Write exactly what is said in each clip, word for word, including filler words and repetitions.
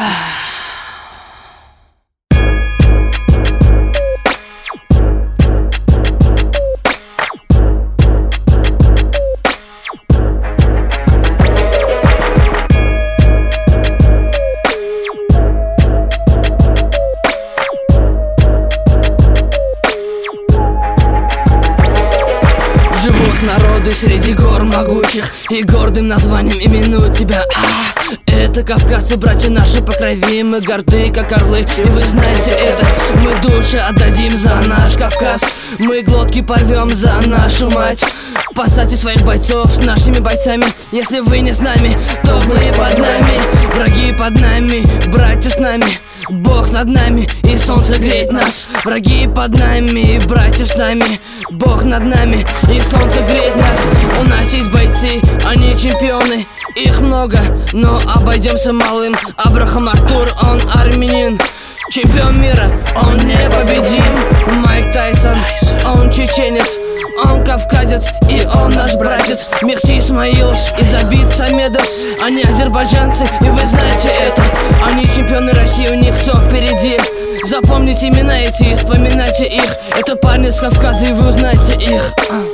Народы среди гор могучих и гордым названием именуют тебя. А, это кавказцы, братья наши по крови. Мы горды, как орлы, и вы знаете это. Мы души отдадим за наш Кавказ. Мы глотки порвем за нашу мать. Поставьте своих бойцов с нашими бойцами. Если вы не с нами, то вы под нами. Враги под нами, братья с нами. Бог над нами, и солнце греет нас. Враги под нами, братья с нами. Бог над нами, и солнце греет нас. У нас есть бойцы, они чемпионы. Их много, но обойдемся малым. Абрахам Артур, он армянин. Чемпион мира, он непобедим. Майк Тайсон, он чеченец. Он кавказец, и он наш братец. Мехти Исмаилов и Забит Самедов. Они азербайджанцы, и вы знаете это. Они чемпионы России, у них все впереди. Запомните имена эти и вспоминайте их. Это парни с Кавказа, и вы узнаете их.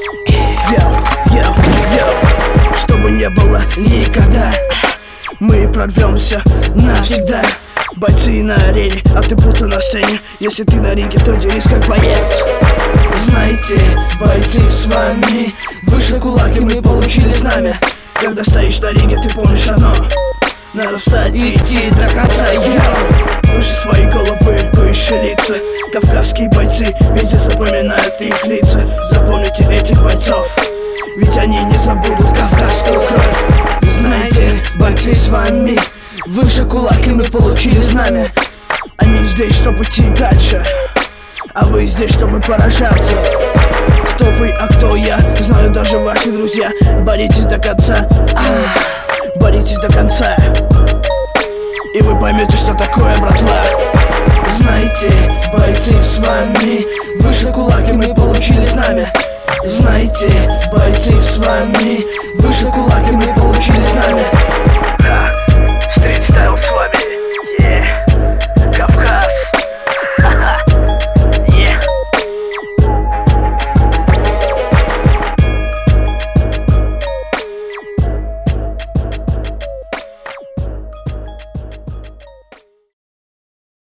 Йоу, йоу, йоу. Что бы не было никогда, мы прорвемся навсегда. Бойцы на арене, а ты будто на сцене. Если ты на ринге, то дерись как боец. Знаете, бойцы с вами. выше кулаки мы получили знамя. Когда стоишь на ринге, ты помнишь одно: надо встать и идти до конца. Йоу. Выше своей головы, выше лица. Кавказские бойцы везде запоминают их лица. Запомните этих бойцов, ведь они не забудут кавказскую кровь. Знаете, бойцы с вами. Выше кулаки мы получили знамя. Они здесь, чтобы идти дальше, а вы здесь, чтобы поражаться. Кто вы, а кто я, знаю даже ваши друзья. Боритесь до конца, боритесь до конца, и вы поймете, что такое братва. Знаете, бойцы с вами. выше кулаки мы получили знамя. Знаете, бойцы с вами. Выше кулаки мы получили знамя.